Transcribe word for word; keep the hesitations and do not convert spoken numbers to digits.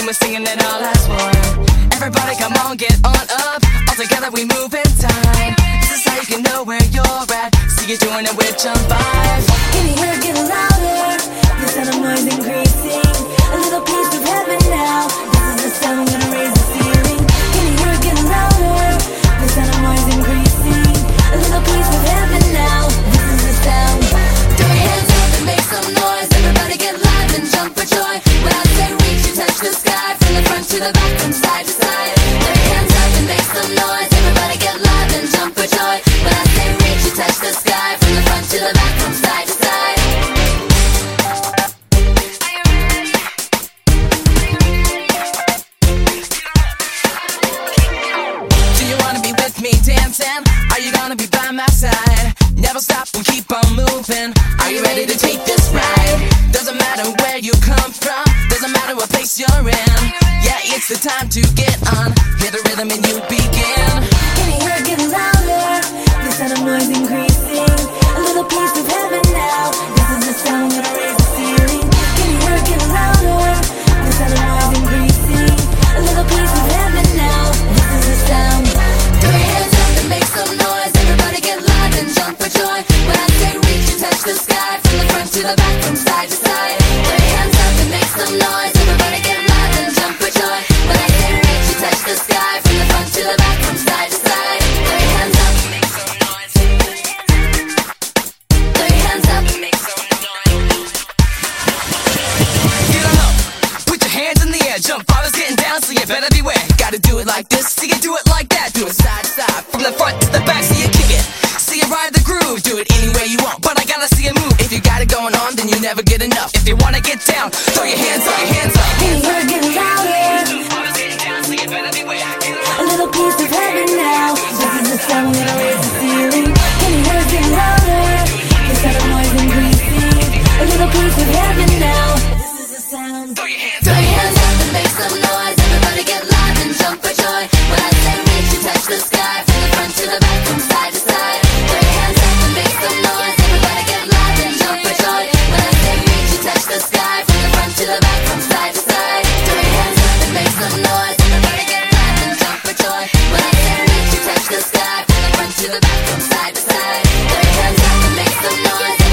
we're singing it all as one. Everybody come on, get on up. All together we move in time. This is how you can know where you're at. See you doing it with Jump Five. Can you hear it get louder? The sound of noise increasing. A little piece of heaven now. This is the sound, I'm gonna raise the ceiling. Can you hear it get louder? The sound of noise increasing. A little piece of heaven now. This is the sound. Throw your hands up and make some noise. Everybody get live and jump for joy. When I say reach, you touch the sky. From the front to the back, from side to side. Throw your hands up and make some noise. Everybody get live and jump for joy. When I say reach, you touch the sky. From the front to the back, from side to side. Do you wanna be with me dancing? Are you gonna be by my side? Never stop and keep on moving. Are you ready to take this ride? Doesn't matter where you come from, doesn't matter what place you're in. Yeah, it's the time to get on. Hear the rhythm and you begin. Can you hear it get louder? The sound of noise increasing. A little piece of heaven now. This is the sound, I'm gonna raise the ceiling. Can you hear it get louder? The sound of noise increasing. A little piece of heaven now. This is the sound. Throw your hands up and make some noise. Everybody get live and jump for joy. When I say reach, you touch the sky. From the front to the back, from side to side. Throw your hands up and make some noise. Everybody get live and jump for joy. When I say reach, you touch the sky. From the front to the back, from side to side. Throw your hands up and make some noise. Throw your hands up and make some noise. Get on up, put your hands in the air. Jump Father's getting down, so you better beware. Gotta do it like this, see you do it like that. Do it side to side, from the front to the back, see you kick it. See you ride the groove, do it any way you want, but I gotta see you move. If you got it going on, then you never get enough. If you wanna get down, throw your hands up, your hands up. Can you hear it get louder? Father's getting down, so you better beware. A little piece of heaven now. This is the sound, we're gonna raise the ceiling. Can you hear it get louder? The sound of noise increasing. A little piece of heaven now. This is the sound. Throw your hands Throw up. your hands up and make some noise. Everybody get live and jump for joy. When I say reach, you touch the sky. From the front to the back, from side to side. Throw your hands up and make some noise. Everybody get live and jump for joy. When I say reach, you touch the sky. From the front to the back, from side to side. Throw your hands up and make some noise. Everybody get live and jump for joy. When I say reach, you touch the sky. From the front to the back, from side to side. Throw your hands up and make some noise.